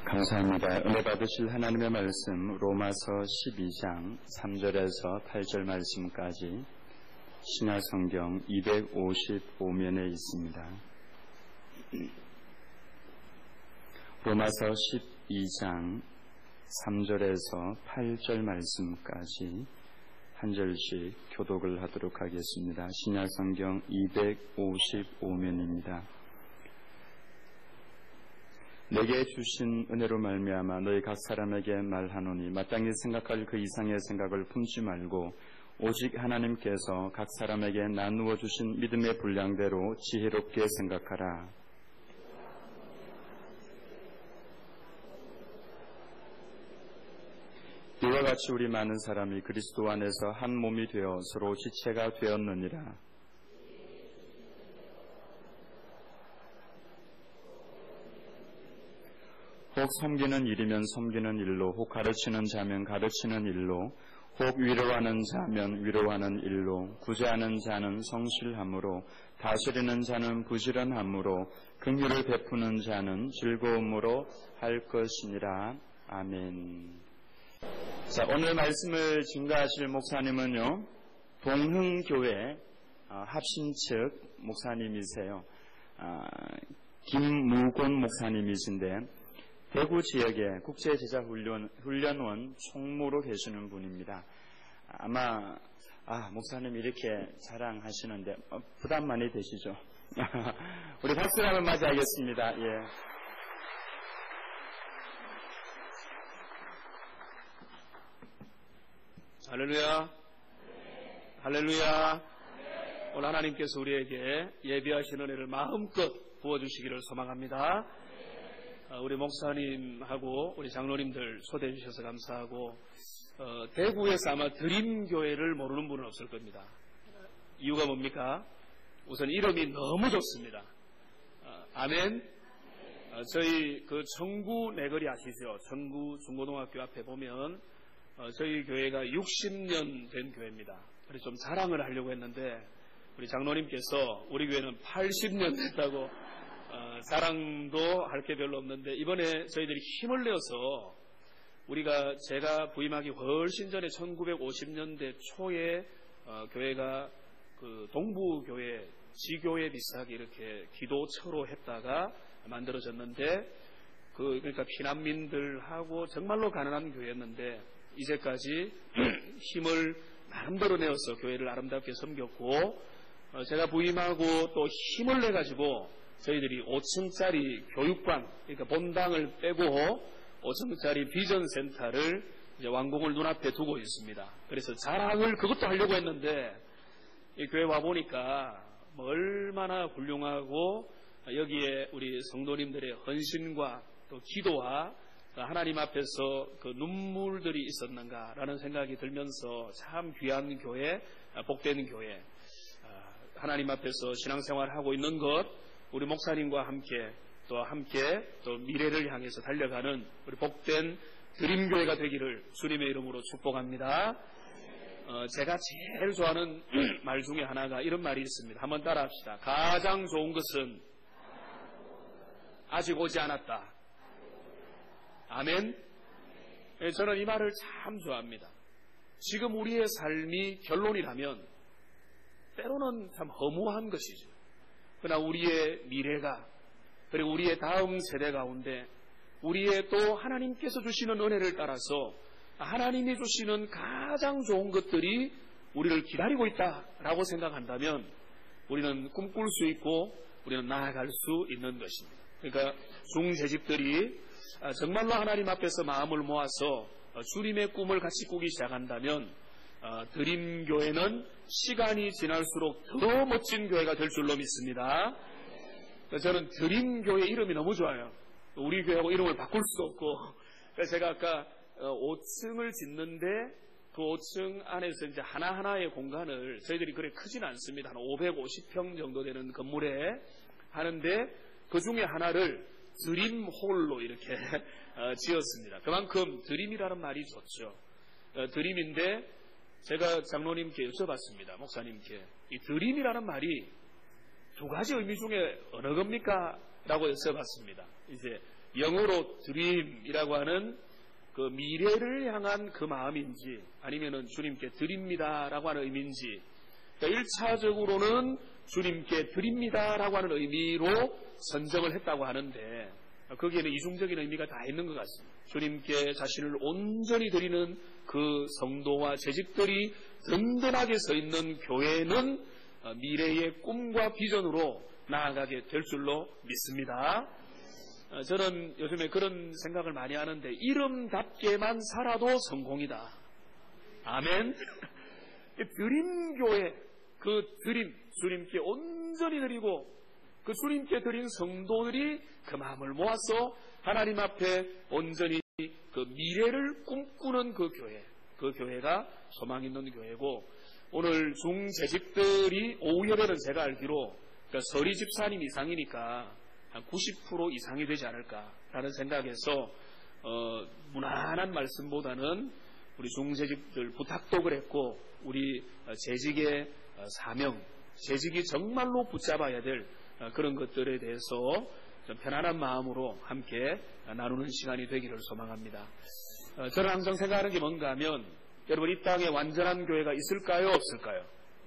감사합니다. 은혜 받으실 하나님의 말씀 로마서 12장 3절에서 8절 말씀까지 신약성경 255면에 있습니다. 로마서 12장 3절에서 8절 말씀까지 한 절씩 교독을 하도록 하겠습니다. 신약성경 255면입니다. 내게 주신 은혜로 말미암아 너희 각 사람에게 말하노니 마땅히 생각할 그 이상의 생각을 품지 말고 오직 하나님께서 각 사람에게 나누어 주신 믿음의 분량대로 지혜롭게 생각하라. 이와 같이 우리 많은 사람이 그리스도 안에서 한 몸이 되어 서로 지체가 되었느니라. 혹 섬기는 일이면 섬기는 일로, 혹 가르치는 자면 가르치는 일로, 혹 위로하는 자면 위로하는 일로, 구제하는 자는 성실함으로, 다스리는 자는 부지런함으로, 긍휼을 베푸는 자는 즐거움으로 할 것이니라. 아멘. 자, 오늘 말씀을 증거하실 목사님은요, 동흥교회 합신 측 목사님이세요. 김무곤 목사님이신데 대구 지역의 국제제자훈련원 총무로 계시는 분입니다. 아마 목사님 이렇게 자랑하시는데 부담 많이 되시죠? 우리 박수로 한번 맞이하겠습니다. 예. 할렐루야. 할렐루야. 오늘 하나님께서 우리에게 예비하신 은혜를 마음껏 부어주시기를 소망합니다. 우리 목사님하고 우리 장로님들 초대해 주셔서 감사하고, 대구에서 아마 드림교회를 모르는 분은 없을 겁니다. 이유가 뭡니까? 우선 이름이 너무 좋습니다. 아멘. 저희 그 청구 내거리 아시죠? 청구 중고등학교 앞에 보면 저희 교회가 60년 된 교회입니다. 그래서 좀 자랑을 하려고 했는데 우리 장로님께서 우리 교회는 80년 됐다고 자랑도 할 게 별로 없는데, 이번에 저희들이 힘을 내어서 제가 부임하기 훨씬 전에 1950년대 초에 교회가 그 동부교회 지교회 비슷하게 이렇게 기도처로 했다가 만들어졌는데, 그러니까 피난민들하고 정말로 가난한 교회였는데 이제까지 힘을 나름대로 내어서 교회를 아름답게 섬겼고, 제가 부임하고 또 힘을 내가지고 저희들이 5층짜리 교육관, 그러니까 본당을 빼고 5층짜리 비전센터를 이제 완공을 눈앞에 두고 있습니다. 그래서 자랑을 그것도 하려고 했는데 이 교회 와보니까 얼마나 훌륭하고 여기에 우리 성도님들의 헌신과 또 기도와 하나님 앞에서 그 눈물들이 있었는가라는 생각이 들면서 참 귀한 교회, 복된 교회, 하나님 앞에서 신앙생활하고 있는 것, 우리 목사님과 함께 또 미래를 향해서 달려가는 우리 복된 드림교회가 되기를 주님의 이름으로 축복합니다. 제가 제일 좋아하는 말 중에 하나가 이런 말이 있습니다. 한번 따라합시다. 가장 좋은 것은 아직 오지 않았다. 아멘. 저는 이 말을 참 좋아합니다. 지금 우리의 삶이 결론이라면 때로는 참 허무한 것이죠. 그러나 우리의 미래가, 그리고 우리의 다음 세대 가운데 우리의 또 하나님께서 주시는 은혜를 따라서 하나님이 주시는 가장 좋은 것들이 우리를 기다리고 있다라고 생각한다면 우리는 꿈꿀 수 있고 우리는 나아갈 수 있는 것입니다. 그러니까 중재직들이 정말로 하나님 앞에서 마음을 모아서 주님의 꿈을 같이 꾸기 시작한다면 드림교회는 시간이 지날수록 더 멋진 교회가 될 줄로 믿습니다. 저는 드림교회 이름이 너무 좋아요. 우리 교회하고 이름을 바꿀 수 없고, 그래서 제가 아까 5층을 짓는데 그 5층 안에서 이제 하나하나의 공간을 저희들이 그렇게 크진 않습니다. 한 550평 정도 되는 건물에 하는데 그 중에 하나를 드림홀로 이렇게 지었습니다. 그만큼 드림이라는 말이 좋죠. 드림인데 제가 장로님께 여쭤봤습니다. 목사님께 이 드림이라는 말이 두 가지 의미 중에 어느 겁니까? 라고 여쭤봤습니다. 이제 영어로 드림이라고 하는 그 미래를 향한 그 마음인지 아니면은 주님께 드립니다라고 하는 의미인지, 그러니까 1차적으로는 주님께 드립니다라고 하는 의미로 선정을 했다고 하는데 거기에는 이중적인 의미가 다 있는 것 같습니다. 주님께 자신을 온전히 드리는 그 성도와 재직들이 든든하게 서 있는 교회는 미래의 꿈과 비전으로 나아가게 될 줄로 믿습니다. 저는 요즘에 그런 생각을 많이 하는데 이름답게만 살아도 성공이다. 아멘. 드림교회, 그 드림, 주님께 온전히 드리고 그 주님께 드린 성도들이 그 마음을 모아서 하나님 앞에 온전히 그 미래를 꿈꾸는 그 교회가 소망 있는 교회고, 오늘 중재직들이 오후 예배는 제가 알기로 그러니까 서리 집사님 이상이니까 한 90% 이상이 되지 않을까라는 생각에서 무난한 말씀보다는 우리 중재직들 부탁도 그랬고 우리 재직의 사명, 재직이 정말로 붙잡아야 될 그런 것들에 대해서 좀 편안한 마음으로 함께 나누는 시간이 되기를 소망합니다. 저는 항상 생각하는 게 뭔가 하면 여러분 이 땅에 완전한 교회가 있을까요? 없을까요?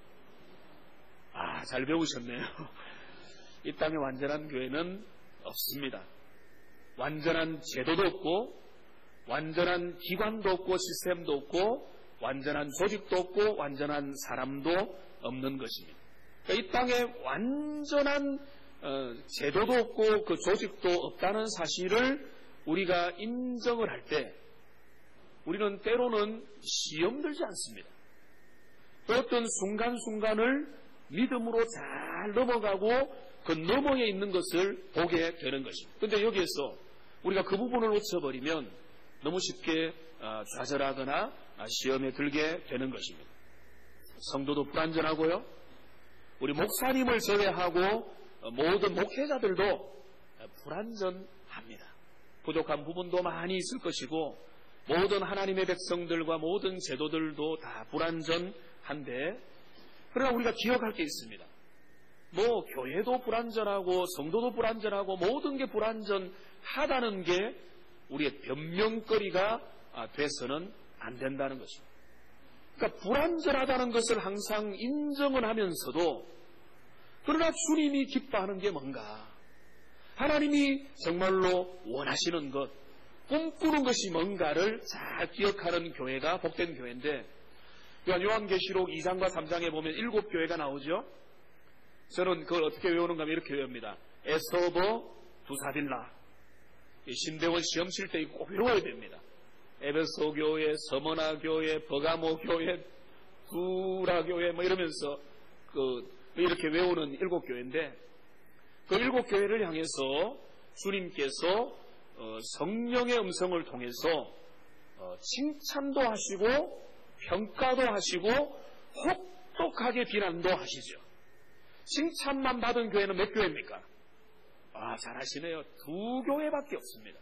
잘 배우셨네요. 이 땅에 완전한 교회는 없습니다. 완전한 제도도 없고 완전한 기관도 없고 시스템도 없고 완전한 조직도 없고 완전한 사람도 없는 것입니다. 그러니까 이 땅에 완전한 제도도 없고 그 조직도 없다는 사실을 우리가 인정을 할 때 우리는 때로는 시험 들지 않습니다. 또 어떤 순간순간을 믿음으로 잘 넘어가고 그 너머에 있는 것을 보게 되는 것입니다. 그런데 여기에서 우리가 그 부분을 놓쳐버리면 너무 쉽게 좌절하거나 시험에 들게 되는 것입니다. 성도도 불완전하고요. 우리 목사님을 제외하고 모든 목회자들도 불완전합니다. 부족한 부분도 많이 있을 것이고 모든 하나님의 백성들과 모든 제도들도 다 불완전한데, 그러나 우리가 기억할 게 있습니다. 교회도 불완전하고 성도도 불완전하고 모든 게 불완전하다는 게 우리의 변명거리가 돼서는 안 된다는 것입니다. 그러니까 불완전하다는 것을 항상 인정은 하면서도 그러나 주님이 기뻐하는 게 뭔가, 하나님이 정말로 원하시는 것, 꿈꾸는 것이 뭔가를 잘 기억하는 교회가 복된 교회인데, 요한계시록 2장과 3장에 보면 7교회가 나오죠. 저는 그걸 어떻게 외우는가 하면 이렇게 외웁니다. 에서버 두사딜라. 신대원 시험 칠 때 꼭 외워야 됩니다. 에베소 교회, 서머나 교회, 버가모 교회, 두라 교회 이러면서 이렇게 외우는 7교회인데, 그 7교회를 향해서 주님께서 성령의 음성을 통해서 칭찬도 하시고 평가도 하시고 혹독하게 비난도 하시죠. 칭찬만 받은 교회는 몇 교회입니까? 잘하시네요. 2교회밖에 없습니다.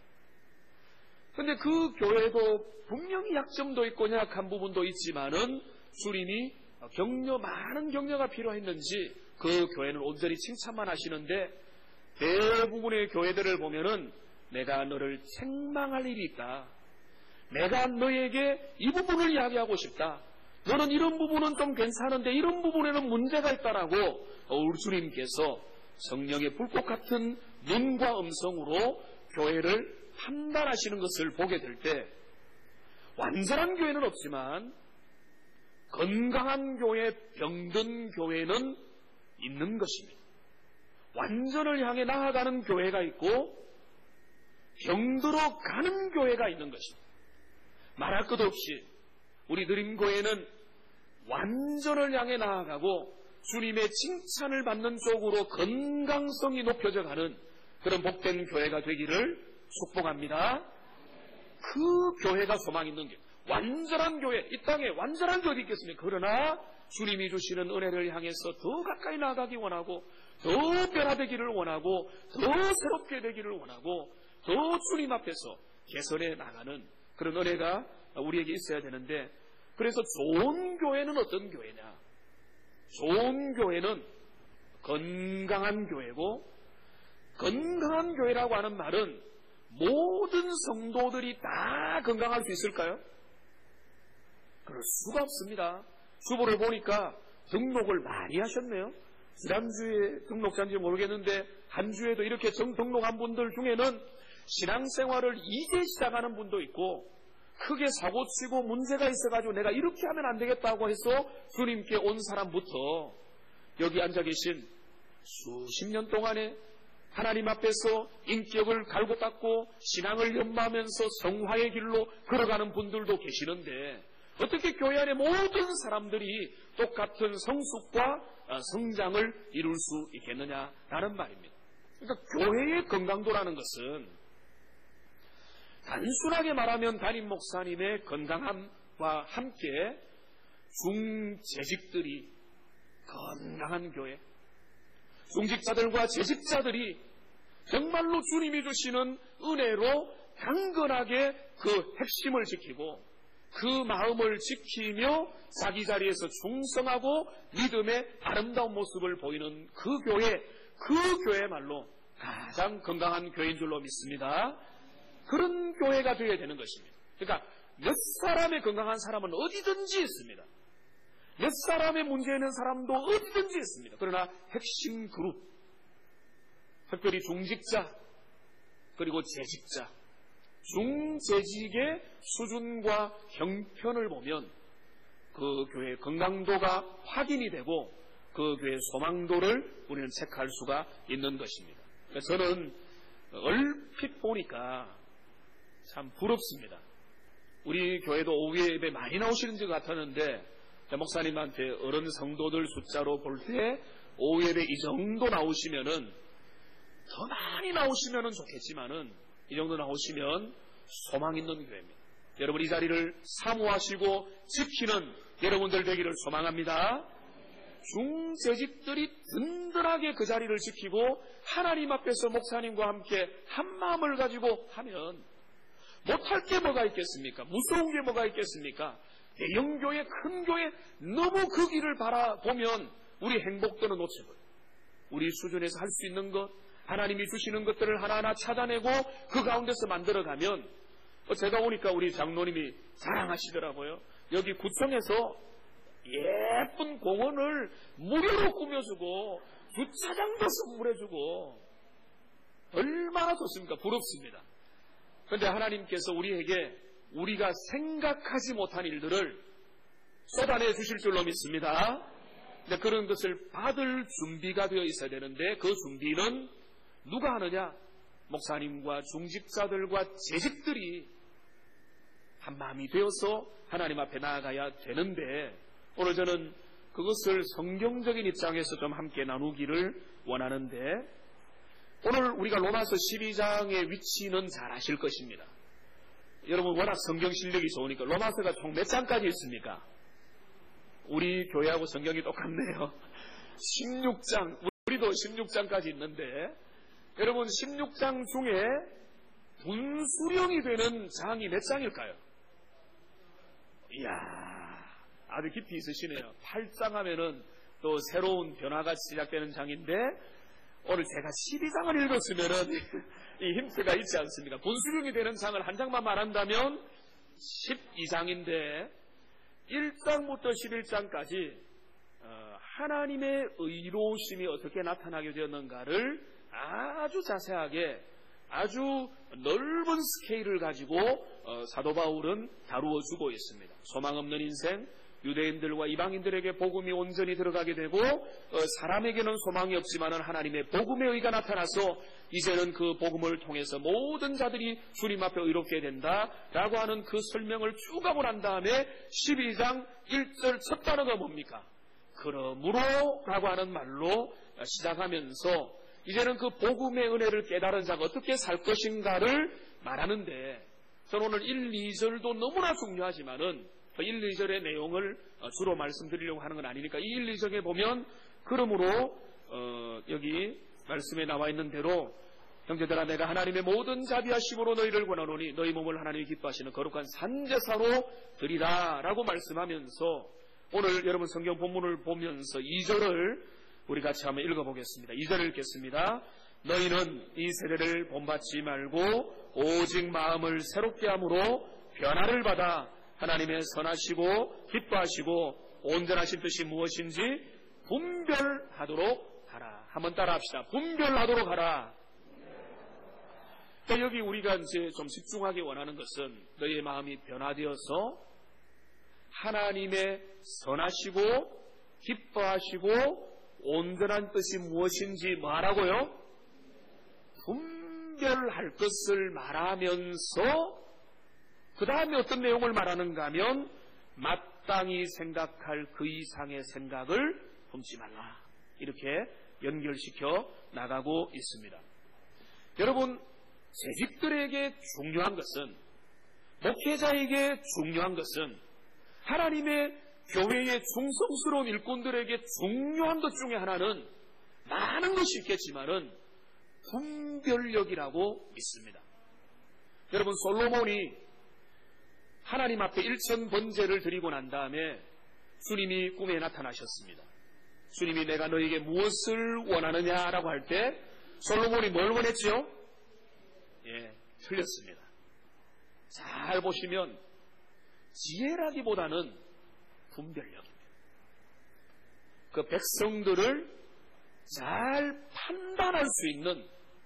그런데 그 교회도 분명히 약점도 있고 약한 부분도 있지만은 주님이 많은 격려가 필요했는지 그 교회는 온전히 칭찬만 하시는데, 대부분의 교회들을 보면은 내가 너를 책망할 일이 있다. 내가 너에게 이 부분을 이야기하고 싶다. 너는 이런 부분은 좀 괜찮은데 이런 부분에는 문제가 있다라고 우리 주님께서 성령의 불꽃 같은 눈과 음성으로 교회를 판단하시는 것을 보게 될 때, 완전한 교회는 없지만 건강한 교회, 병든 교회는 있는 것입니다. 완전을 향해 나아가는 교회가 있고 병들어 가는 교회가 있는 것입니다. 말할 것 없이 우리 드림교회는 완전을 향해 나아가고 주님의 칭찬을 받는 쪽으로 건강성이 높여져 가는 그런 복된 교회가 되기를 축복합니다. 그 교회가 소망 있는 교회, 완전한 교회, 이 땅에 완전한 교회도 있겠습니까? 그러나 주님이 주시는 은혜를 향해서 더 가까이 나아가기 원하고 더 변화되기를 원하고 더 새롭게 되기를 원하고 더 주님 앞에서 개선해 나가는 그런 은혜가 우리에게 있어야 되는데, 그래서 좋은 교회는 어떤 교회냐? 좋은 교회는 건강한 교회고, 건강한 교회라고 하는 말은 모든 성도들이 다 건강할 수 있을까요? 그럴 수가 없습니다. 주보를 보니까 등록을 많이 하셨네요. 지난주에 등록자인지 모르겠는데 한 주에도 이렇게 등록한 분들 중에는 신앙생활을 이제 시작하는 분도 있고 크게 사고치고 문제가 있어가지고 내가 이렇게 하면 안 되겠다고 해서 주님께 온 사람부터 여기 앉아 계신 수십 년 동안에 하나님 앞에서 인격을 갈고 닦고 신앙을 연마하면서 성화의 길로 걸어가는 분들도 계시는데 어떻게 교회 안에 모든 사람들이 똑같은 성숙과 성장을 이룰 수 있겠느냐라는 말입니다. 그러니까 교회의 건강도라는 것은 단순하게 말하면 담임 목사님의 건강함과 함께 중재직들이 건강한 교회, 중직자들과 재직자들이 정말로 주님이 주시는 은혜로 강건하게 그 핵심을 지키고 그 마음을 지키며 자기 자리에서 충성하고 믿음의 아름다운 모습을 보이는 그 교회야말로 가장 건강한 교회인 줄로 믿습니다. 그런 교회가 되어야 되는 것입니다. 그러니까 몇 사람의 건강한 사람은 어디든지 있습니다. 몇 사람의 문제 있는 사람도 어디든지 있습니다. 그러나 핵심 그룹, 특별히 중직자 그리고 재직자, 중재직의 수준과 형편을 보면 그 교회의 건강도가 확인이 되고 그 교회의 소망도를 우리는 체크할 수가 있는 것입니다. 저는 얼핏 보니까 참 부럽습니다. 우리 교회도 오후에 예배 많이 나오시는 것 같았는데 목사님한테 어른 성도들 숫자로 볼 때 오후 예배 이 정도 나오시면은 더 많이 나오시면은 좋겠지만은 이 정도 나오시면 소망 있는 교회입니다. 여러분 이 자리를 사모하시고 지키는 여러분들 되기를 소망합니다. 중재직들이 든든하게 그 자리를 지키고 하나님 앞에서 목사님과 함께 한 마음을 가지고 하면 못할 게 뭐가 있겠습니까? 무서운 게 뭐가 있겠습니까? 대형교회, 큰 교회 너무 그 길을 바라보면 우리 행복도는 놓치고 우리 수준에서 할 수 있는 것, 하나님이 주시는 것들을 하나하나 찾아내고 그 가운데서 만들어가면 제가 보니까 우리 장로님이 자랑하시더라고요. 여기 구청에서 예쁜 공원을 무료로 꾸며주고 주차장도 선물해주고 얼마나 좋습니까? 부럽습니다. 그런데 하나님께서 우리에게 우리가 생각하지 못한 일들을 쏟아내 주실 줄로 믿습니다. 근데 그런 것을 받을 준비가 되어 있어야 되는데 그 준비는 누가 하느냐? 목사님과 중직자들과 재직들이 한 마음이 되어서 하나님 앞에 나아가야 되는데 오늘 저는 그것을 성경적인 입장에서 좀 함께 나누기를 원하는데 오늘 우리가 로마서 12장의 위치는 잘 아실 것입니다. 여러분 워낙 성경 실력이 좋으니까 로마서가 총 몇 장까지 있습니까? 우리 교회하고 성경이 똑같네요. 16장, 우리도 16장까지 있는데 여러분 16장 중에 분수령이 되는 장이 몇 장일까요? 이야, 아주 깊이 있으시네요. 8장 하면은 또 새로운 변화가 시작되는 장인데 오늘 제가 12장을 읽었으면은 이 힌트가 있지 않습니까? 분수령이 되는 장을 한 장만 말한다면 12장인데 1장부터 11장까지 하나님의 의로우심이 어떻게 나타나게 되었는가를 아주 자세하게 아주 넓은 스케일을 가지고 사도 바울은 다루어 주고 있습니다. 소망 없는 인생, 유대인들과 이방인들에게 복음이 온전히 들어가게 되고 사람에게는 소망이 없지만 하나님의 복음의 의가 나타나서 이제는 그 복음을 통해서 모든 자들이 주님 앞에 의롭게 된다라고 하는 그 설명을 쭉 하고 난 다음에 12장 1절 첫 단어가 뭡니까? 그러므로 라고 하는 말로 시작하면서 이제는 그 복음의 은혜를 깨달은 자가 어떻게 살 것인가를 말하는데 저는 오늘 1, 2절도 너무나 중요하지만은 1, 2절의 내용을 주로 말씀드리려고 하는 건 아니니까 이 1, 2절에 보면 그러므로 여기 말씀에 나와 있는 대로 형제들아 내가 하나님의 모든 자비하심으로 너희를 권하노니 너희 몸을 하나님이 기뻐하시는 거룩한 산제사로 드리라 라고 말씀하면서 오늘 여러분 성경 본문을 보면서 2절을 우리 같이 한번 읽어보겠습니다. 2절 읽겠습니다. 너희는 이 세대를 본받지 말고 오직 마음을 새롭게 함으로 변화를 받아 하나님의 선하시고 기뻐하시고 온전하신 뜻이 무엇인지 분별하도록 하라. 한번 따라합시다. 분별하도록 하라. 그러니까 여기 우리가 이제 좀 집중하기 원하는 것은 너희의 마음이 변화되어서 하나님의 선하시고 기뻐하시고 온전한 뜻이 무엇인지 말하고요. 분별할 것을 말하면서 그 다음에 어떤 내용을 말하는가 하면 마땅히 생각할 그 이상의 생각을 품지 말라. 이렇게 연결시켜 나가고 있습니다. 여러분, 재직들에게 중요한 것은, 목회자에게 중요한 것은, 하나님의 교회의 충성스러운 일꾼들에게 중요한 것 중에 하나는 많은 것이 있겠지만은 분별력이라고 믿습니다. 여러분, 솔로몬이 하나님 앞에 일천번제를 드리고 난 다음에 주님이 꿈에 나타나셨습니다. 주님이 내가 너에게 무엇을 원하느냐라고 할 때 솔로몬이 뭘 원했죠? 틀렸습니다. 잘 보시면 지혜라기보다는 분별력입니다. 그 백성들을 잘 판단할 수 있는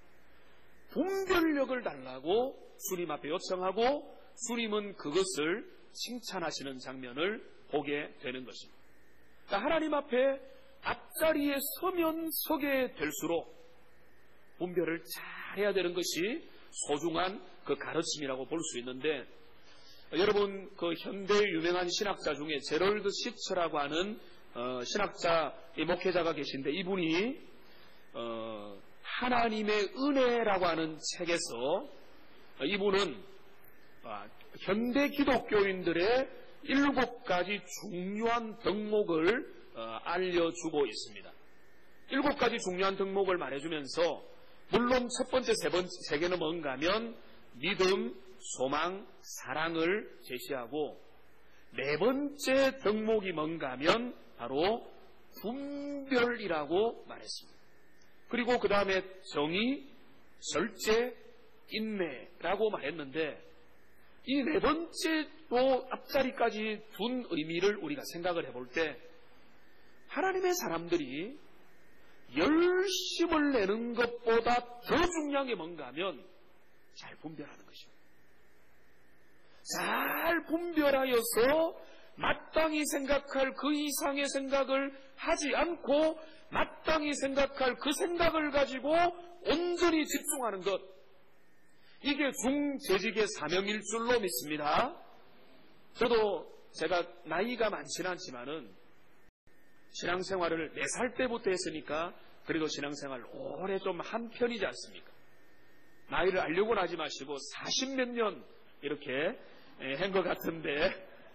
분별력을 달라고 주님 앞에 요청하고 주님은 그것을 칭찬하시는 장면을 보게 되는 것입니다. 그러니까 하나님 앞에 앞자리에 서면 서게 될수록 분별을 잘해야 되는 것이 소중한 그 가르침이라고 볼 수 있는데, 여러분 그 현대의 유명한 신학자 중에 제럴드 시처라고 하는 신학자 목회자가 계신데, 이분이 하나님의 은혜라고 하는 책에서 이분은 현대 기독교인들의 7가지 중요한 덕목을 알려주고 있습니다. 7가지 중요한 덕목을 말해주면서, 물론 첫 번째, 세 개는 뭔가 하면 믿음, 소망, 사랑을 제시하고, 네 번째 덕목이 뭔가 하면 바로 분별이라고 말했습니다. 그리고 그 다음에 정의, 절제, 인내라고 말했는데, 이 네 번째로 앞자리까지 둔 의미를 우리가 생각을 해볼 때, 하나님의 사람들이 열심을 내는 것보다 더 중요한 게 뭔가 하면 잘 분별하는 것입니다. 잘 분별하여서 마땅히 생각할 그 이상의 생각을 하지 않고 마땅히 생각할 그 생각을 가지고 온전히 집중하는 것, 이게 중재직의 사명일 줄로 믿습니다. 저도 제가 나이가 많지는 않지만은 신앙생활을 4살 때부터 했으니까 그래도 신앙생활 오래 좀 한 편이지 않습니까? 나이를 알려고는 하지 마시고 40몇 년 이렇게 한 것 같은데,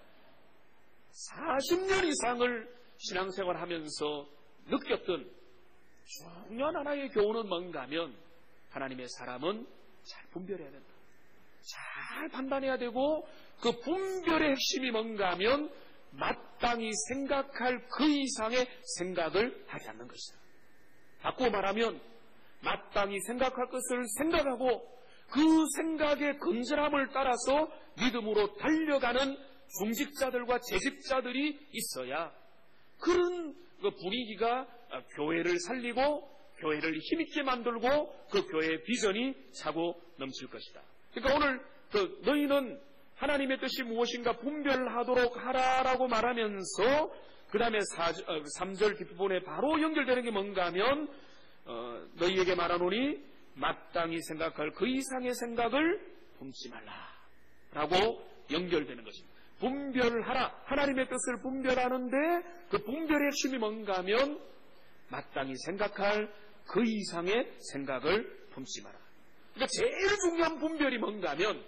40년 이상을 신앙생활 하면서 느꼈던 중요한 하나의 교훈은 뭔가 하면, 하나님의 사람은 잘 분별해야 된다. 잘 판단해야 되고, 그 분별의 핵심이 뭔가 하면 마땅히 생각할 그 이상의 생각을 하지 않는 것이다. 바꾸어 말하면 마땅히 생각할 것을 생각하고 그 생각의 건전함을 따라서 믿음으로 달려가는 중직자들과 재직자들이 있어야 그런 그 분위기가 교회를 살리고 교회를 힘있게 만들고 그 교회의 비전이 차고 넘칠 것이다. 그러니까 오늘 너희는 하나님의 뜻이 무엇인가 분별하도록 하라라고 말하면서 그 다음에 3절 뒷부분에 바로 연결되는 게 뭔가 하면 너희에게 말하노니 마땅히 생각할 그 이상의 생각을 품지 말라 라고 연결되는 것입니다. 분별하라, 하나님의 뜻을 분별하는데 그 분별의 핵심이 뭔가 하면 마땅히 생각할 그 이상의 생각을 품지 마라. 그러니까 제일 중요한 분별이 뭔가 하면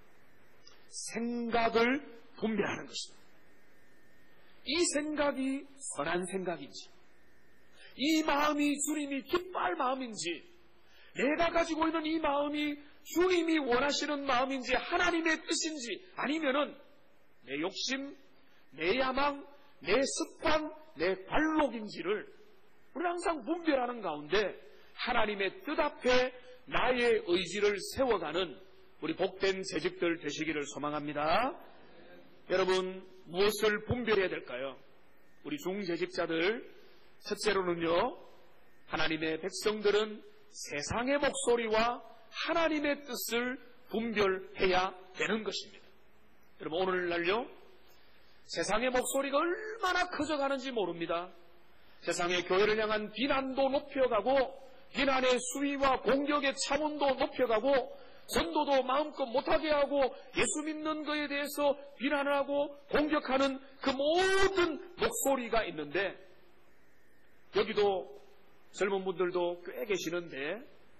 생각을 분별하는 것입니다. 이 생각이 선한 생각인지, 이 마음이 주님이 기뻐할 마음인지, 내가 가지고 있는 이 마음이 주님이 원하시는 마음인지, 하나님의 뜻인지, 아니면은 내 욕심, 내 야망, 내 습관, 내 관록인지를 우리는 항상 분별하는 가운데 하나님의 뜻 앞에 나의 의지를 세워가는 우리 복된 재직들 되시기를 소망합니다. 여러분, 무엇을 분별해야 될까요? 우리 중재직자들, 첫째로는요, 하나님의 백성들은 세상의 목소리와 하나님의 뜻을 분별해야 되는 것입니다. 여러분, 오늘날요, 세상의 목소리가 얼마나 커져가는지 모릅니다. 세상의 교회를 향한 비난도 높여가고 비난의 수위와 공격의 차원도 높여가고 전도도 마음껏 못하게 하고 예수 믿는 것에 대해서 비난을 하고 공격하는 그 모든 목소리가 있는데, 여기도 젊은 분들도 꽤 계시는데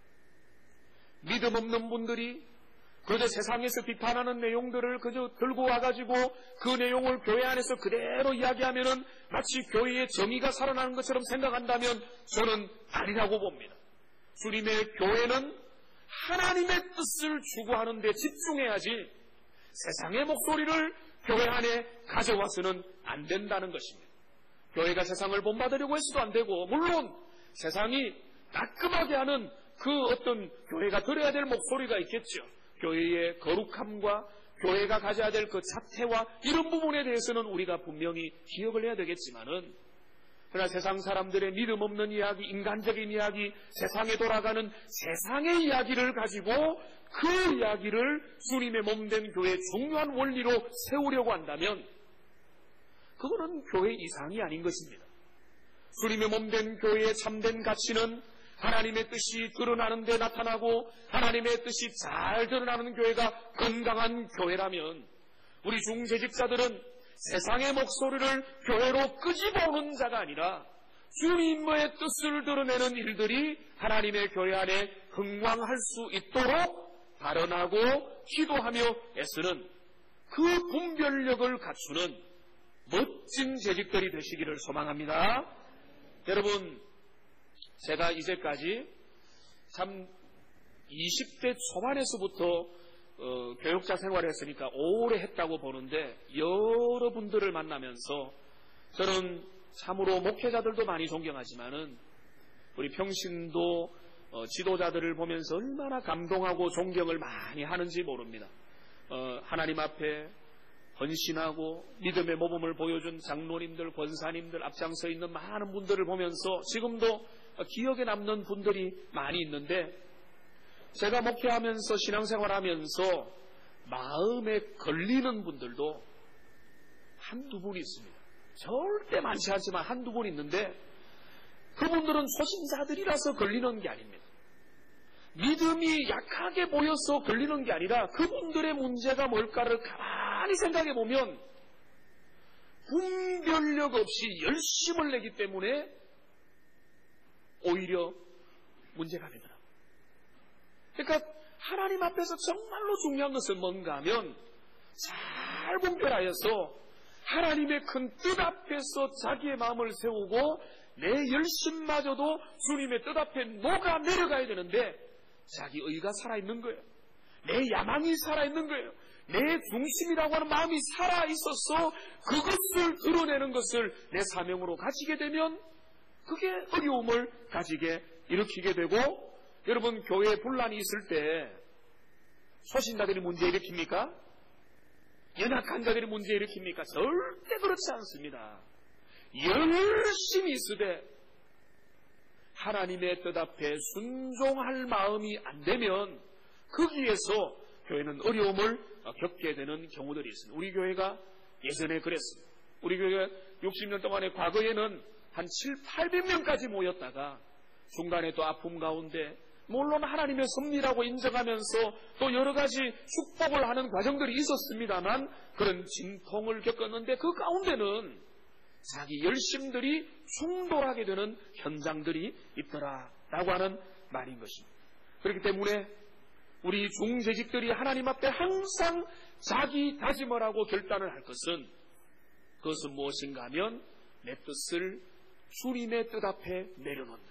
믿음 없는 분들이 그저 세상에서 비판하는 내용들을 그저 들고 와가지고 그 내용을 교회 안에서 그대로 이야기하면은 마치 교회의 정의가 살아나는 것처럼 생각한다면 저는 아니라고 봅니다. 주님의 교회는 하나님의 뜻을 추구하는 데 집중해야지 세상의 목소리를 교회 안에 가져와서는 안 된다는 것입니다. 교회가 세상을 본받으려고 해서도 안 되고, 물론 세상이 따끔하게 하는 그 어떤 교회가 들어야 될 목소리가 있겠죠. 교회의 거룩함과 교회가 가져야 될 그 자태와 이런 부분에 대해서는 우리가 분명히 기억을 해야 되겠지만은, 그러나 세상 사람들의 믿음 없는 이야기, 인간적인 이야기, 세상에 돌아가는 세상의 이야기를 가지고 그 이야기를 주님의 몸된 교회의 중요한 원리로 세우려고 한다면 그거는 교회 이상이 아닌 것입니다. 주님의 몸된 교회의 참된 가치는 하나님의 뜻이 드러나는 데 나타나고 하나님의 뜻이 잘 드러나는 교회가 건강한 교회라면, 우리 중재직자들은 세상의 목소리를 교회로 끄집어오는 자가 아니라 주님의 뜻을 드러내는 일들이 하나님의 교회 안에 흥왕할 수 있도록 발언하고 기도하며 애쓰는 그 분별력을 갖추는 멋진 재직들이 되시기를 소망합니다. 여러분, 제가 이제까지 참 20대 초반에서부터 교육자 생활을 했으니까 오래 했다고 보는데, 여러분들을 만나면서 저는 참으로 목회자들도 많이 존경하지만은 우리 평신도 지도자들을 보면서 얼마나 감동하고 존경을 많이 하는지 모릅니다. 하나님 앞에 헌신하고 믿음의 모범을 보여준 장로님들, 권사님들, 앞장서 있는 많은 분들을 보면서 지금도 기억에 남는 분들이 많이 있는데, 제가 목회하면서 신앙생활하면서 마음에 걸리는 분들도 한두 분 있습니다. 절대 많지 않지만 한두 분 있는데, 그분들은 초신자들이라서 걸리는 게 아닙니다. 믿음이 약하게 보여서 걸리는 게 아니라 그분들의 문제가 뭘까를 가만히 생각해 보면 분별력 없이 열심을 내기 때문에 오히려 문제가 되더라고요. 그러니까 하나님 앞에서 정말로 중요한 것은 뭔가 하면 잘 분별하여서 하나님의 큰 뜻 앞에서 자기의 마음을 세우고 내 열심마저도 주님의 뜻 앞에 녹아 내려가야 되는데, 자기 의가 살아있는 거예요. 내 야망이 살아있는 거예요. 내 중심이라고 하는 마음이 살아있어서 그것을 드러내는 것을 내 사명으로 가지게 되면 그게 어려움을 일으키게 되고, 여러분, 교회에 분란이 있을 때 소신자들이 문제 일으킵니까? 연약한 자들이 문제 일으킵니까? 절대 그렇지 않습니다. 열심히 있으되 하나님의 뜻 앞에 순종할 마음이 안 되면 거기에서 교회는 어려움을 겪게 되는 경우들이 있습니다. 우리 교회가 예전에 그랬습니다. 우리 교회가 60년 동안에 과거에는 한 700~800명까지 모였다가 중간에 또 아픔 가운데 물론 하나님의 섭리라고 인정하면서 또 여러 가지 축복을 하는 과정들이 있었습니다만 그런 진통을 겪었는데, 그 가운데는 자기 열심들이 충돌하게 되는 현장들이 있더라라고 하는 말인 것입니다. 그렇기 때문에 우리 중재직들이 하나님 앞에 항상 자기 다짐을 하고 결단을 할 것은, 그것은 무엇인가 하면 내 뜻을 주님의 뜻 앞에 내려놓는,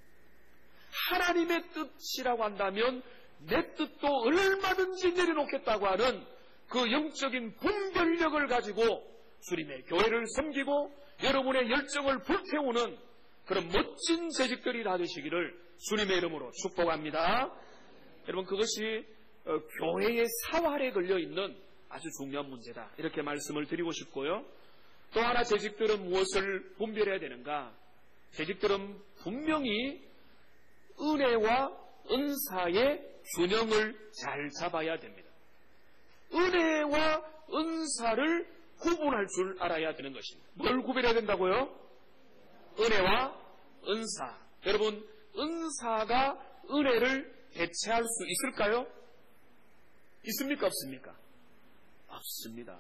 하나님의 뜻이라고 한다면 내 뜻도 얼마든지 내려놓겠다고 하는 그 영적인 분별력을 가지고 주님의 교회를 섬기고 여러분의 열정을 불태우는 그런 멋진 재직들이 다 되시기를 주님의 이름으로 축복합니다. 여러분, 그것이 교회의 사활에 걸려있는 아주 중요한 문제다, 이렇게 말씀을 드리고 싶고요. 또 하나, 재직들은 무엇을 분별해야 되는가? 재직들은 분명히 은혜와 은사의 균형을 잘 잡아야 됩니다. 은혜와 은사를 구분할 줄 알아야 되는 것입니다. 뭘 구별해야 된다고요? 은혜와 은사. 여러분, 은사가 은혜를 대체할 수 있을까요? 있습니까? 없습니까? 없습니다.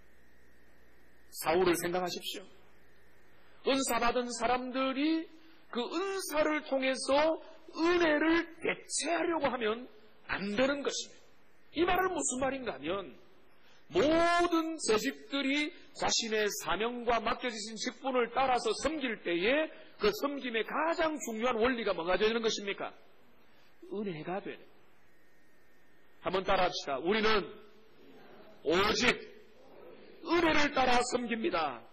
사울을 생각하십시오. 은사 받은 사람들이 그 은사를 통해서 은혜를 대체하려고 하면 안 되는 것입니다. 이 말은 무슨 말인가 하면, 모든 재직들이 자신의 사명과 맡겨지신 직분을 따라서 섬길 때에 그 섬김의 가장 중요한 원리가 뭐가 되는 것입니까? 은혜가 되는. 한번 따라합시다. 우리는 오직 은혜를 따라 섬깁니다.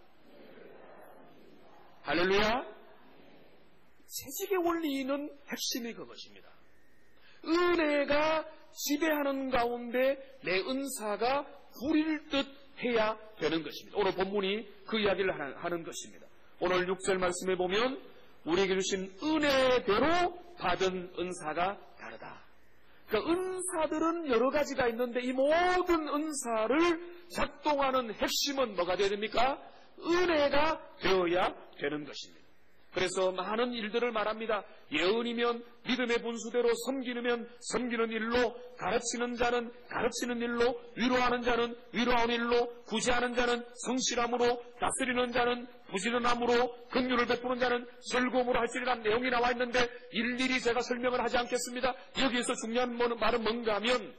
할렐루야. 재직의 원리는 핵심이 그것입니다. 은혜가 지배하는 가운데 내 은사가 부릴 듯 해야 되는 것입니다. 오늘 본문이 그 이야기를 하는 것입니다. 오늘 6절 말씀에 보면 우리에게 주신 은혜대로 받은 은사가 다르다. 그러니까 은사들은 여러 가지가 있는데 이 모든 은사를 작동하는 핵심은 뭐가 되어야 됩니까? 은혜가 되어야 되는 것입니다. 그래서 많은 일들을 말합니다. 예언이면 믿음의 분수대로, 섬기면 섬기는 일로, 가르치는 자는 가르치는 일로, 위로하는 자는 위로하는 일로, 구제하는 자는 성실함으로, 다스리는 자는 부지런함으로, 긍휼을 베푸는 자는 즐거움으로 할지라는 내용이 나와 있는데 일일이 제가 설명을 하지 않겠습니다. 여기에서 중요한 말은 뭔가 하면,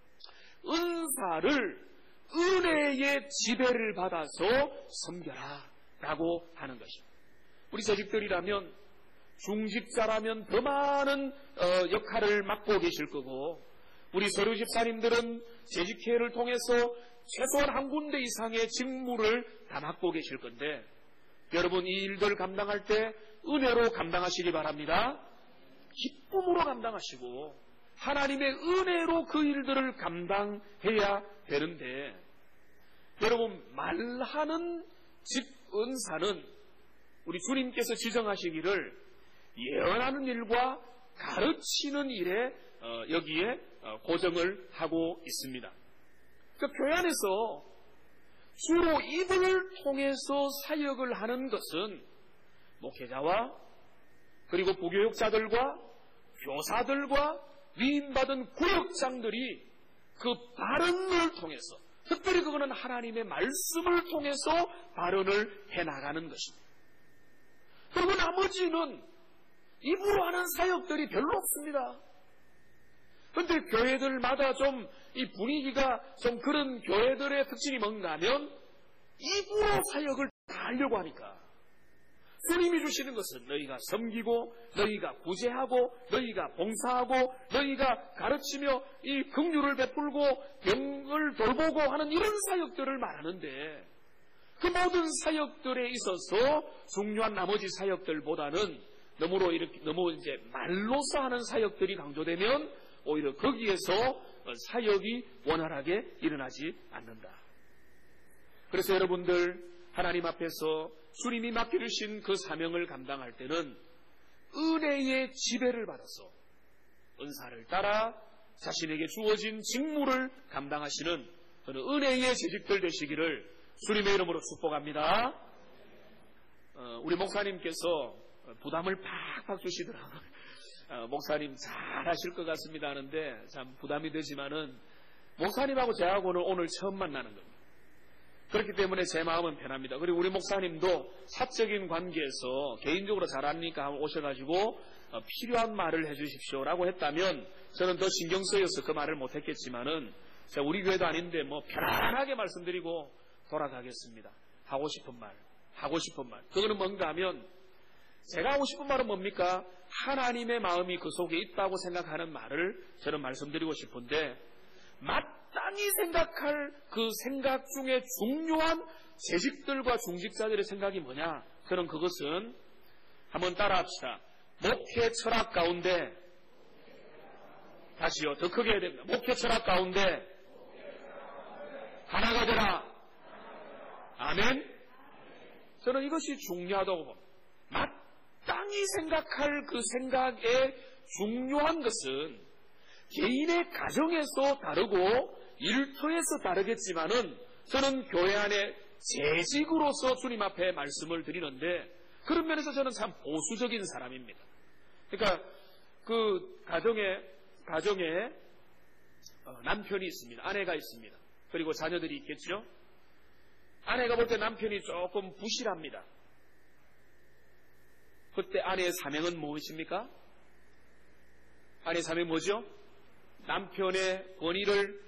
은사를 은혜의 지배를 받아서 섬겨라 라고 하는 것입니다. 우리 재직들이라면, 중직자라면 더 많은 역할을 맡고 계실 거고, 우리 서류 집사님들은 재직회를 통해서 최소한 한 군데 이상의 직무를 다 맡고 계실 건데, 여러분 이 일들 감당할 때 은혜로 감당하시기 바랍니다. 기쁨으로 감당하시고 하나님의 은혜로 그 일들을 감당해야 되는데, 여러분 말하는 은사는 우리 주님께서 지정하시기를 예언하는 일과 가르치는 일에 여기에 고정을 하고 있습니다. 그러니까 교회 안에서 주로 입을 통해서 사역을 하는 것은 목회자와 그리고 부교육자들과 교사들과 위임받은 구역장들이 그 발언을 통해서, 특별히 그거는 하나님의 말씀을 통해서 발언을 해나가는 것입니다. 그리고 나머지는 입으로 하는 사역들이 별로 없습니다. 그런데 교회들마다 좀 이 분위기가 좀 그런 교회들의 특징이 뭔가 하면 입으로 사역을 다 하려고 하니까, 주님이 주시는 것은 너희가 섬기고 너희가 구제하고 너희가 봉사하고 너희가 가르치며 이 긍휼을 베풀고 병을 돌보고 하는 이런 사역들을 말하는데, 그 모든 사역들에 있어서 중요한 나머지 사역들보다는 너무 이제 말로서 하는 사역들이 강조되면 오히려 거기에서 사역이 원활하게 일어나지 않는다. 그래서 여러분들 하나님 앞에서 주님이 맡겨주신 그 사명을 감당할 때는 은혜의 지배를 받아서 은사를 따라 자신에게 주어진 직무를 감당하시는 그런 은혜의 재직들 되시기를 주님의 이름으로 축복합니다. 우리 목사님께서 부담을 팍팍 주시더라고요. 목사님 잘하실 것 같습니다 하는데 참 부담이 되지만은 목사님하고 저하고는 오늘 처음 만나는 겁니다. 그렇기 때문에 제 마음은 편합니다. 그리고 우리 목사님도 사적인 관계에서 개인적으로 잘하니까 오셔가지고 필요한 말을 해주십시오라고 했다면 저는 더 신경 쓰여서 그 말을 못했겠지만은 우리 교회도 아닌데 뭐 편안하게 말씀드리고 돌아가겠습니다. 하고 싶은 말. 그거는 뭔가 하면 제가 하고 싶은 말은 뭡니까? 하나님의 마음이 그 속에 있다고 생각하는 말을 저는 말씀드리고 싶은데, 마땅히 생각할 그 생각 중에 중요한 재직들과 중직자들의 생각이 뭐냐? 저는 그것은 한번 따라합시다. 목회 철학 가운데, 다시요, 더 크게 해야 됩니다. 목회 철학 가운데 하나가 되라. 아멘. 저는 이것이 중요하다고 봅니다. 마땅히 생각할 그 생각의 중요한 것은 개인의 가정에서 다르고 일터에서 다르겠지만은 저는 교회 안에 재직으로서 주님 앞에 말씀을 드리는데 그런 면에서 저는 참 보수적인 사람입니다. 그러니까 그 가정에 남편이 있습니다. 아내가 있습니다. 그리고 자녀들이 있겠죠. 아내가 볼 때 남편이 조금 부실합니다. 그때 아내의 사명은 무엇입니까? 아내의 사명이 뭐죠? 남편의 권위를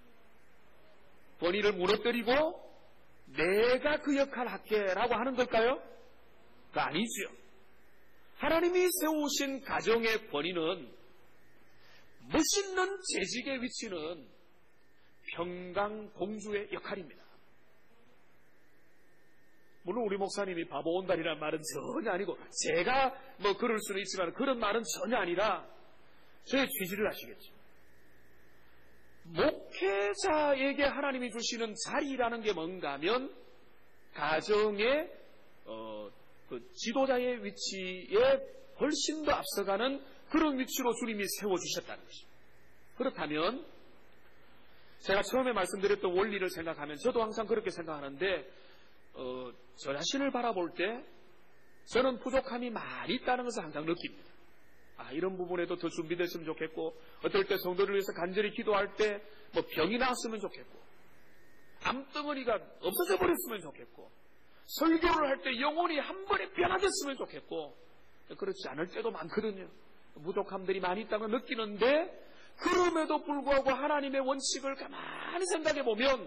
무너뜨리고 내가 그 역할을 할게라고 하는 걸까요? 그 아니죠. 하나님이 세우신 가정의 권위는 멋있는 재직의 위치는 평강공주의 역할입니다. 물론 우리 목사님이 바보 온달이라는 말은 전혀 아니고 제가 뭐 그럴 수는 있지만 그런 말은 전혀 아니라 저의 취지를 아시겠죠. 목회자에게 하나님이 주시는 자리라는 게 뭔가 하면 가정의 그 지도자의 위치에 훨씬 더 앞서가는 그런 위치로 주님이 세워주셨다는 것입니다. 그렇다면 제가 처음에 말씀드렸던 원리를 생각하면 저도 항상 그렇게 생각하는데 저 자신을 바라볼 때 저는 부족함이 많이 있다는 것을 항상 느낍니다. 이런 부분에도 더 준비됐으면 좋겠고 어떨 때 성도를 위해서 간절히 기도할 때 뭐 병이 나았으면 좋겠고 암덩어리가 없어져 버렸으면 좋겠고 설교를 할 때 영혼이 한 번에 변화됐으면 좋겠고 그렇지 않을 때도 많거든요. 부족함들이 많이 있다고 느끼는데 그럼에도 불구하고 하나님의 원칙을 가만히 생각해 보면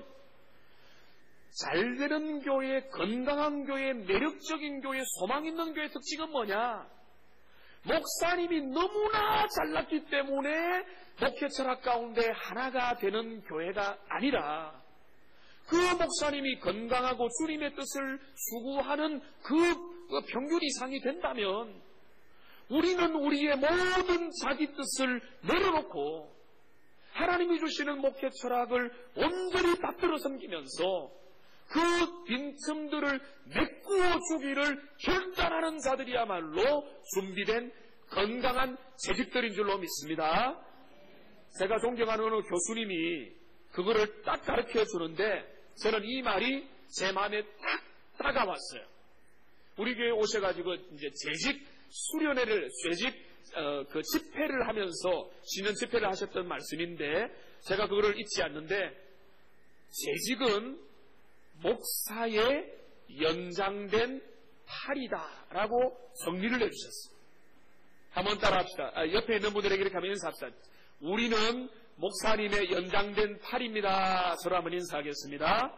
잘되는 교회, 건강한 교회, 매력적인 교회, 소망 있는 교회의 특징은 뭐냐? 목사님이 너무나 잘났기 때문에 목회 철학 가운데 하나가 되는 교회가 아니라 그 목사님이 건강하고 주님의 뜻을 추구하는 그 평균 이상이 된다면 우리는 우리의 모든 자기 뜻을 내려놓고 하나님이 주시는 목회 철학을 온전히 받들어 섬기면서 그 빈틈들을 메꾸어 주기를 결단하는 자들이야말로 준비된 건강한 재직들인 줄로 믿습니다. 제가 존경하는 어느 교수님이 그거를 딱 가르쳐 주는데 저는 이 말이 제 마음에 딱 다가왔어요. 우리 교회에 오셔가지고 이제 재직 수련회를 그 집회를 하면서 신년 집회를 하셨던 말씀인데 제가 그거를 잊지 않는데 재직은 목사의 연장된 팔이다라고 정리를 해주셨어요. 한번 따라합시다. 옆에 있는 분들에게 이렇게 하면 인사합시다. 우리는 목사님의 연장된 팔입니다. 서로 한번 인사하겠습니다.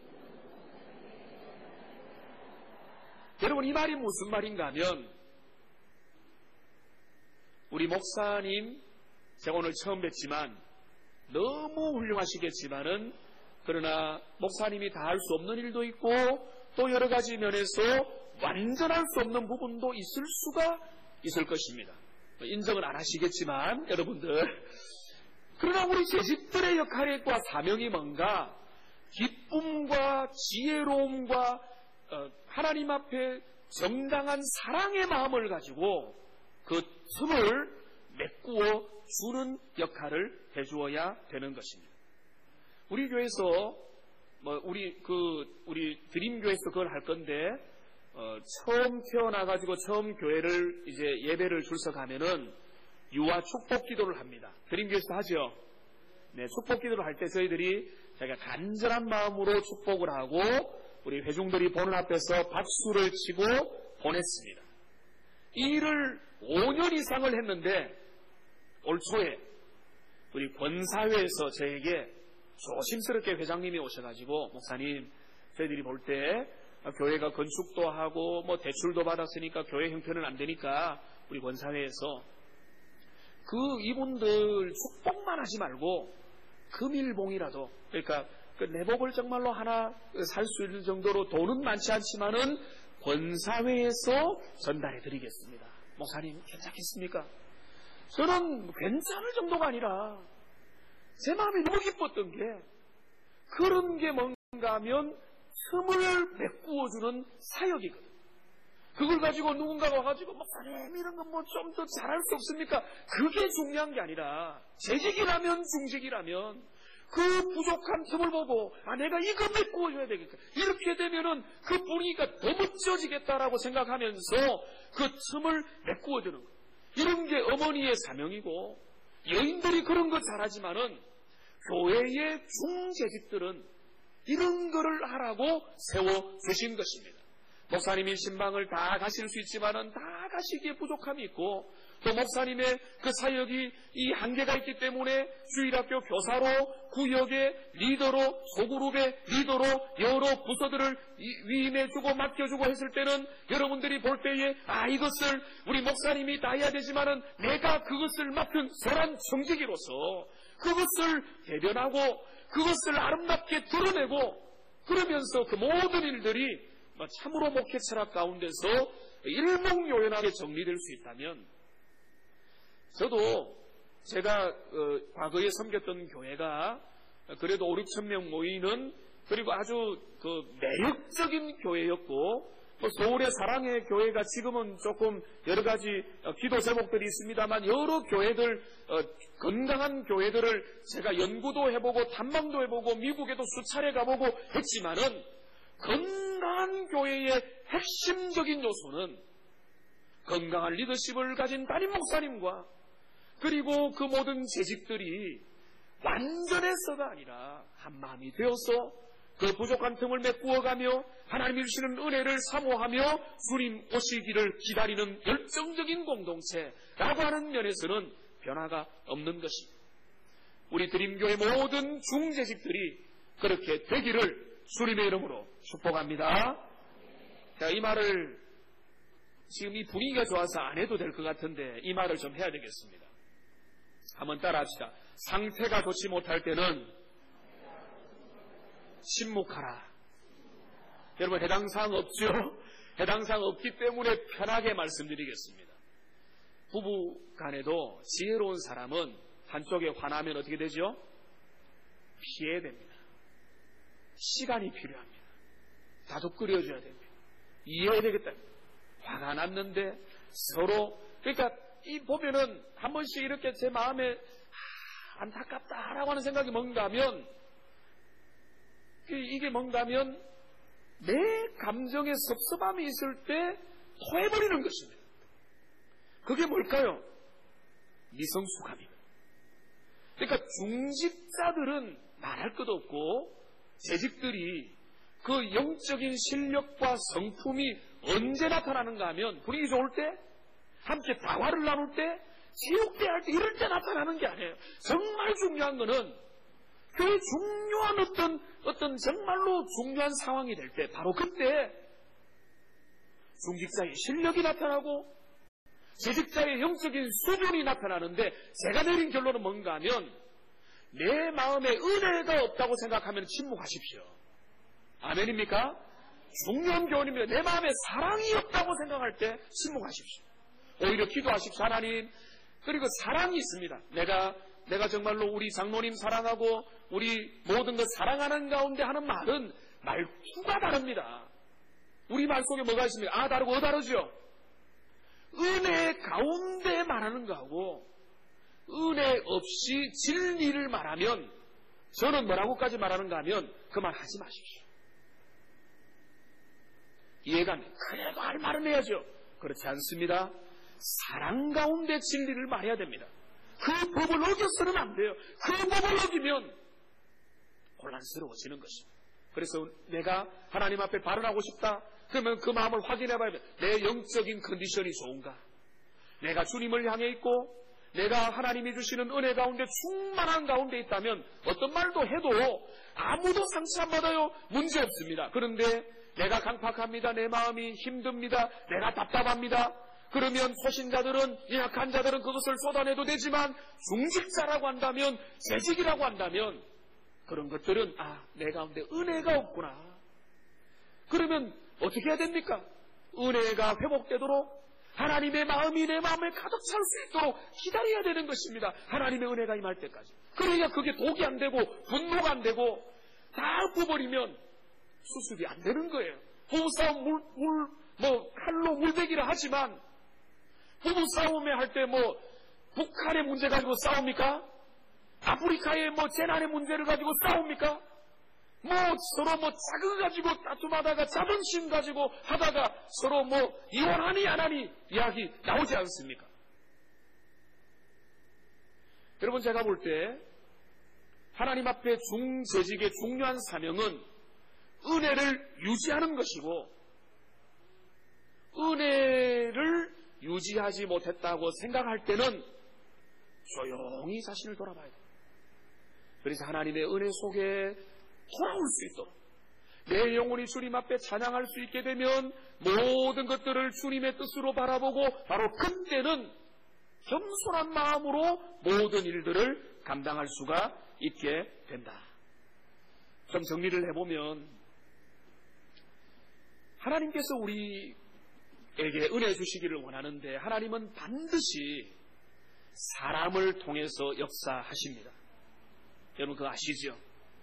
여러분 이 말이 무슨 말인가 하면 우리 목사님 제가 오늘 처음 뵀지만 너무 훌륭하시겠지만은 그러나 목사님이 다 할 수 없는 일도 있고 또 여러 가지 면에서 완전할 수 없는 부분도 있을 것입니다. 인정을 안 하시겠지만 여러분들 그러나 우리 재직들의 역할과 사명이 뭔가 기쁨과 지혜로움과 하나님 앞에 정당한 사랑의 마음을 가지고 그 틈을 메꾸어 주는 역할을 해주어야 되는 것입니다. 우리 교회에서 우리 드림교회에서 그걸 할 건데 처음 태어나가지고 처음 교회를 이제 예배를 출석하면은 유아 축복 기도를 합니다. 드림교회에서 하죠. 네, 축복 기도를 할 때 저희들이 자기가 간절한 마음으로 축복을 하고 우리 회중들이 보는 앞에서 박수를 치고 보냈습니다. 이 일을 5년 이상을 했는데 올 초에 우리 권사회에서 저에게 조심스럽게 회장님이 오셔가지고 목사님 저희들이 볼 때 교회가 건축도 하고 뭐 대출도 받았으니까 교회 형편은 안 되니까 우리 권사회에서 이분들 축복만 하지 말고 금일봉이라도 그러니까 그 내복을 정말로 하나 살 수 있는 정도로 돈은 많지 않지만은 권사회에서 전달해 드리겠습니다. 목사님 괜찮겠습니까? 저는 괜찮을 정도가 아니라 제 마음이 너무 기뻤던 게 그런 게 뭔가 하면 틈을 메꾸어주는 사역이거든. 그걸 가지고 누군가가 와가지고 목사님 이런 건 뭐 좀 더 잘할 수 없습니까? 그게 중요한 게 아니라 재직이라면 중직이라면 그 부족한 틈을 보고 내가 이거 메꾸어줘야 되겠다. 이렇게 되면은 그 분위기가 더 멋져지겠다라고 생각하면서 그 틈을 메꾸어주는 거. 이런 게 어머니의 사명이고 여인들이 그런 거 잘하지만은 교회의 중재직들은 이런 거를 하라고 세워주신 것입니다. 목사님이 신방을 다 가실 수 있지만은 다 가시기에 부족함이 있고 또 목사님의 그 사역이 이 한계가 있기 때문에 주일학교 교사로 구역의 리더로 소그룹의 리더로 여러 부서들을 위임해주고 맡겨주고 했을 때는 여러분들이 볼 때에 이것을 우리 목사님이 다 해야 되지만은 내가 그것을 맡은 소란 청지기로서 그것을 대변하고 그것을 아름답게 드러내고 그러면서 그 모든 일들이 참으로 목회 철학 가운데서 일목요연하게 정리될 수 있다면 저도 제가 과거에 섬겼던 교회가 그래도 5, 6천 명 모이는 그리고 아주 매력적인 교회였고 서울의 사랑의 교회가 지금은 조금 여러 가지 기도 제목들이 있습니다만 여러 교회들 건강한 교회들을 제가 연구도 해보고 탐방도 해보고 미국에도 수차례 가보고 했지만은 건강한 교회의 핵심적인 요소는 건강한 리더십을 가진 담임 목사님과 그리고 그 모든 재직들이 완전해서가 아니라 한마음이 되어서 그 부족한 틈을 메꾸어가며 하나님이 주시는 은혜를 사모하며 주님 오시기를 기다리는 열정적인 공동체라고 하는 면에서는 변화가 없는 것입니다. 우리 드림교회 모든 중재직들이 그렇게 되기를 주님의 이름으로 축복합니다. 자, 이 말을 지금 이 분위기가 좋아서 안 해도 될 것 같은데 이 말을 좀 해야 되겠습니다. 한번 따라합시다. 상태가 좋지 못할 때는 침묵하라. 여러분 해당 사항 없죠? 해당 사항 없기 때문에 편하게 말씀드리겠습니다. 부부 간에도 지혜로운 사람은 한쪽에 화나면 어떻게 되죠? 피해야 됩니다. 시간이 필요합니다. 다독거려줘야 됩니다. 이해해야 되겠다. 화가 났는데 서로 그러니까 이 보면은 한 번씩 이렇게 제 마음에 안타깝다라고 하는 생각이 뭔가 하면 이게 뭔가 하면 내 감정에 섭섭함이 있을 때 토해버리는 것입니다. 그게 뭘까요? 미성숙함입니다. 그러니까 중직자들은 말할 것도 없고 재직들이 그 영적인 실력과 성품이 언제 나타나는가 하면 분위기 좋을 때 함께 다화를 나눌 때 체육대 할 때 이럴 때 나타나는 게 아니에요. 정말 중요한 거는 교회 중요한 어떤 정말로 중요한 상황이 될 때 바로 그때 중직자의 실력이 나타나고 재직자의 영적인 수준이 나타나는데 제가 내린 결론은 뭔가 하면 내 마음에 은혜가 없다고 생각하면 침묵하십시오. 아멘입니까? 중요한 교훈입니다. 내 마음에 사랑이 없다고 생각할 때 침묵하십시오. 오히려 기도하십시오. 하나님, 그리고 사랑이 있습니다. 내가 정말로 우리 장로님 사랑하고 우리 모든 것 사랑하는 가운데 하는 말은 말투가 다릅니다. 우리 말 속에 뭐가 있습니까? 다르고 다르죠? 은혜 가운데 말하는 거하고 은혜 없이 진리를 말하면 저는 뭐라고까지 말하는가 하면 그 말 하지 마십시오. 이해가 안 돼. 그래도 할 말은 해야죠. 그렇지 않습니다. 사랑 가운데 진리를 말해야 됩니다. 그 법을 어겨서는 안 돼요. 그 법을 어기면 혼란스러워지는 것입니다. 그래서 내가 하나님 앞에 발언하고 싶다. 그러면 그 마음을 확인해 봐야 돼요. 내 영적인 컨디션이 좋은가? 내가 주님을 향해 있고 내가 하나님이 주시는 은혜 가운데 충만한 가운데 있다면 어떤 말도 해도 아무도 상처 안 받아요. 문제 없습니다. 그런데 내가 강팍합니다. 내 마음이 힘듭니다. 내가 답답합니다. 그러면 소신자들은 약한 자들은 그것을 쏟아내도 되지만 중직자라고 한다면 재직이라고 한다면 그런 것들은 내 가운데 은혜가 없구나. 그러면 어떻게 해야 됩니까? 은혜가 회복되도록 하나님의 마음이 내 마음에 가득 찰 수 있도록 기다려야 되는 것입니다. 하나님의 은혜가 임할 때까지. 그러니까 그게 독이 안 되고 분노가 안 되고 다 엎어버리면 수습이 안 되는 거예요. 부부싸움 칼로 물베기를 하지만 부부싸움에 할 때 북한의 문제 가지고 싸웁니까? 아프리카의 재난의 문제를 가지고 싸웁니까? 서로 작은 가지고 다툼하다가 자존심 가지고 하다가 서로 이혼하니 안 하니 이야기 나오지 않습니까? 여러분, 제가 볼 때 하나님 앞에 중재직의 중요한 사명은 은혜를 유지하는 것이고, 은혜를 유지하지 못했다고 생각할 때는 조용히 자신을 돌아봐야 돼요. 그래서 하나님의 은혜 속에 돌아올 수 있도록 내 영혼이 주님 앞에 찬양할 수 있게 되면 모든 것들을 주님의 뜻으로 바라보고 바로 그때는 겸손한 마음으로 모든 일들을 감당할 수가 있게 된다. 좀 정리를 해보면 하나님께서 우리에게 은혜 주시기를 원하는데 하나님은 반드시 사람을 통해서 역사하십니다. 여러분 그거 아시죠?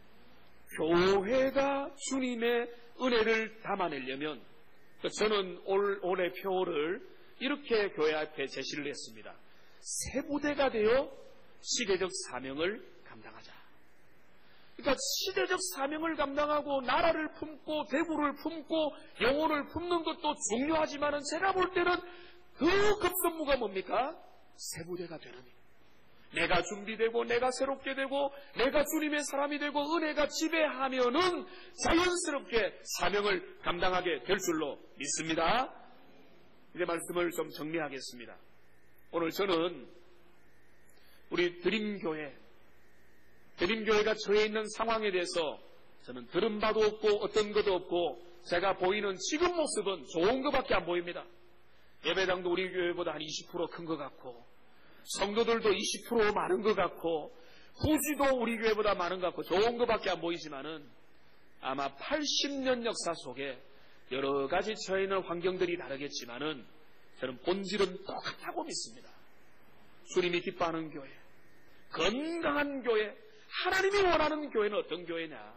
교회가 주님의 은혜를 담아내려면 저는 올해 표를 이렇게 교회 앞에 제시를 했습니다. 세 부대가 되어 시대적 사명을 감당하자. 그러니까 시대적 사명을 감당하고 나라를 품고 대구를 품고 영혼을 품는 것도 중요하지만 제가 볼 때는 더 급선무가 뭡니까? 세 부대가 되는 일. 내가 준비되고 내가 새롭게 되고 내가 주님의 사람이 되고 은혜가 지배하면은 자연스럽게 사명을 감당하게 될 줄로 믿습니다. 이제 말씀을 좀 정리하겠습니다. 오늘 저는 우리 드림교회가 처해 있는 상황에 대해서 저는 들은 바도 없고 어떤 것도 없고 제가 보이는 지금 모습은 좋은 것밖에 안 보입니다. 예배당도 우리 교회보다 한 20% 큰 것 같고 성도들도 20% 많은 것 같고 부지도 우리 교회보다 많은 것 같고 좋은 것밖에 안 보이지만은 아마 80년 역사 속에 여러 가지 처해있는 환경들이 다르겠지만은 저는 본질은 똑같다고 믿습니다. 주님이 기뻐하는 교회, 건강한 교회, 하나님이 원하는 교회는 어떤 교회냐?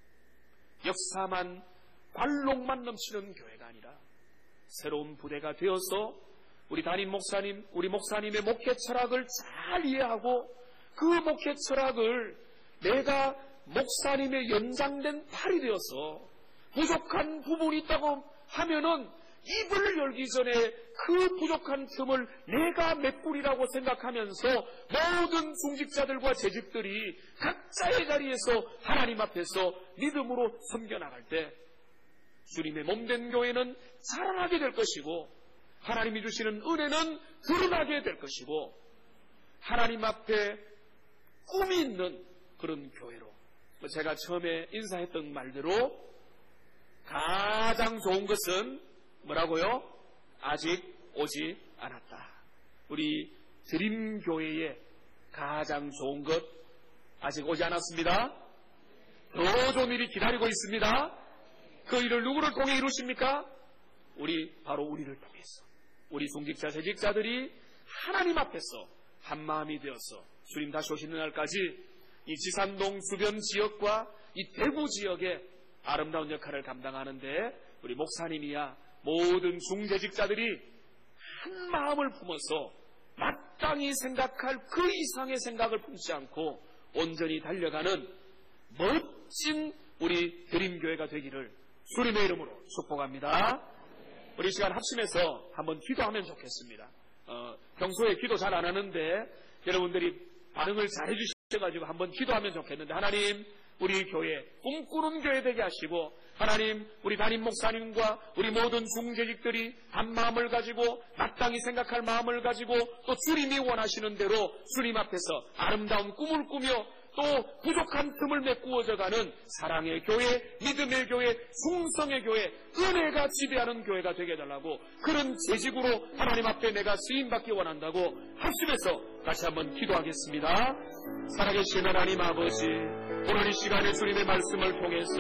역사만 관록만 넘치는 교회가 아니라 새로운 부대가 되어서 우리 담임 목사님, 우리 목사님의 목회 철학을 잘 이해하고 그 목회 철학을 내가 목사님의 연장된 팔이 되어서 부족한 부분이 있다고 하면은 입을 열기 전에 그 부족한 틈을 내가 메꾸리라고 생각하면서 모든 중직자들과 재직들이 각자의 자리에서 하나님 앞에서 믿음으로 섬겨나갈 때 주님의 몸된 교회는 자라나게 될 것이고 하나님이 주시는 은혜는 드러나게 될 것이고 하나님 앞에 꿈이 있는 그런 교회로 제가 처음에 인사했던 말대로 가장 좋은 것은 뭐라고요? 아직 오지 않았다. 우리 드림교회의 가장 좋은 것 아직 오지 않았습니다. 더 좋은 일이 기다리고 있습니다. 그 일을 누구를 통해 이루십니까? 바로 우리를 통해서 우리 중직자 재직자들이 하나님 앞에서 한마음이 되어서 주님 다시 오시는 날까지 이 지산동 주변 지역과 이 대구 지역의 아름다운 역할을 감당하는데 우리 목사님이야 모든 중재직자들이 한 마음을 품어서 마땅히 생각할 그 이상의 생각을 품지 않고 온전히 달려가는 멋진 우리 드림교회가 되기를 주님의 이름으로 축복합니다. 우리 시간 합심해서 한번 기도하면 좋겠습니다. 평소에 기도 잘 안 하는데 여러분들이 반응을 잘 해주셔가지고 한번 기도하면 좋겠는데 하나님 우리 교회 꿈꾸는 교회 되게 하시고 하나님 우리 담임 목사님과 우리 모든 중재직들이 한 마음을 가지고 마땅히 생각할 마음을 가지고 또 주님이 원하시는 대로 주님 앞에서 아름다운 꿈을 꾸며 또 부족한 틈을 메꾸어져가는 사랑의 교회, 믿음의 교회, 충성의 교회, 은혜가 지배하는 교회가 되게 해달라고 그런 재직으로 하나님 앞에 내가 쓰임받기 원한다고 합심해서 다시 한번 기도하겠습니다. 살아계신 하나님 아버지 오늘 이 시간에 주님의 말씀을 통해서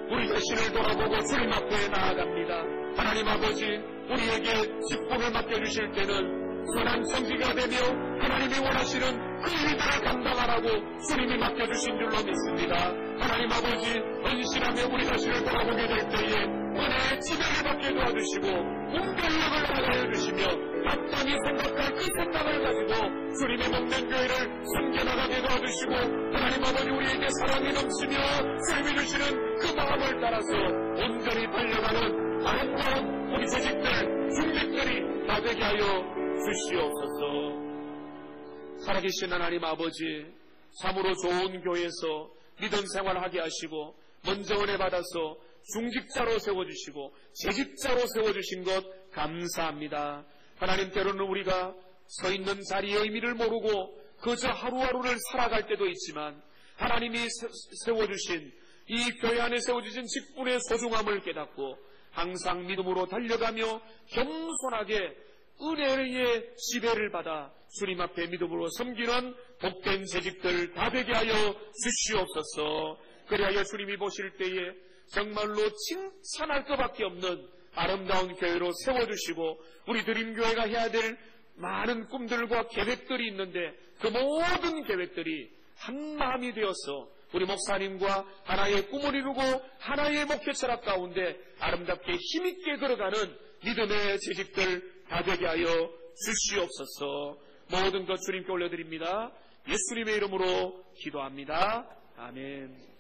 우리 자신을 돌아보고 주님 앞에 나아갑니다. 하나님 아버지, 우리에게 직분을 맡겨주실 때는 선한 성지가 되며 하나님이 원하시는 그 일들을 감당하라고 주님이 맡겨주신 줄로 믿습니다. 하나님 아버지, 헌신하며 우리 자신을 돌아보게 될 때에 은혜의 지배를 받게 도와주시고 분별력을 나가여 주시며 마땅히 생각할 그 생각을 가지고 주님이 먹는 교회를 섬겨나가게 도와주시고 하나님 아버지, 우리에게 사랑이 넘치며 주님이 주시는 그 마음을 따라서 온전히 달려가는 아름다운 우리 재직들, 중직들이 다 되게 하여 주시옵소서. 살아계신 하나님 아버지, 참으로 좋은 교회에서 믿음 생활하게 하시고 먼저 은혜 받아서 중직자로 세워주시고 재직자로 세워주신 것 감사합니다. 하나님, 때로는 우리가 서 있는 자리의 의미를 모르고 그저 하루하루를 살아갈 때도 있지만 하나님이 세워주신 이 교회 안에 세워주신 직분의 소중함을 깨닫고 항상 믿음으로 달려가며 겸손하게 은혜의 지배를 받아 주님 앞에 믿음으로 섬기는 복된 재직들 다 되게 하여 주시옵소서. 그리하여 주님이 보실 때에 정말로 칭찬할 것밖에 없는 아름다운 교회로 세워주시고 우리 드림교회가 해야 될 많은 꿈들과 계획들이 있는데 그 모든 계획들이 한 마음이 되어서 우리 목사님과 하나의 꿈을 이루고 하나의 목표 철학 가운데 아름답게 힘있게 걸어가는 믿음의 재직들 다 되게 하여 주시옵소서. 모든 것 주님께 올려드립니다. 예수님의 이름으로 기도합니다. 아멘.